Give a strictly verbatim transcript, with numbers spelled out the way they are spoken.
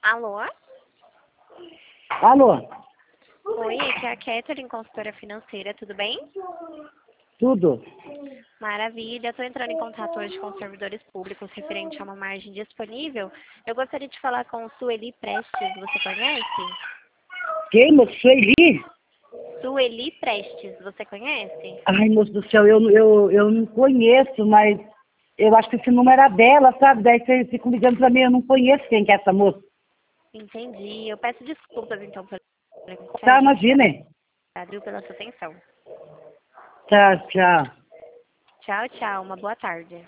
Alô? Alô? Oi, aqui é a Catherine, consultora financeira, tudo bem? Tudo? Maravilha, estou entrando em contato hoje com os servidores públicos referente a uma margem disponível. Eu gostaria de falar com o Sueli Prestes, você conhece? Quem, moço? Sueli? Sueli Prestes, você conhece? Ai, moço do céu, eu, eu, eu não conheço, mas eu acho que esse número é dela, sabe? Daí você fica ligando pra mim, eu não conheço quem que é essa moça. Entendi, eu peço desculpas então pela Tá, gente. imagina. Obrigado pela sua atenção. Tchau, tchau. Tchau, tchau, uma boa tarde.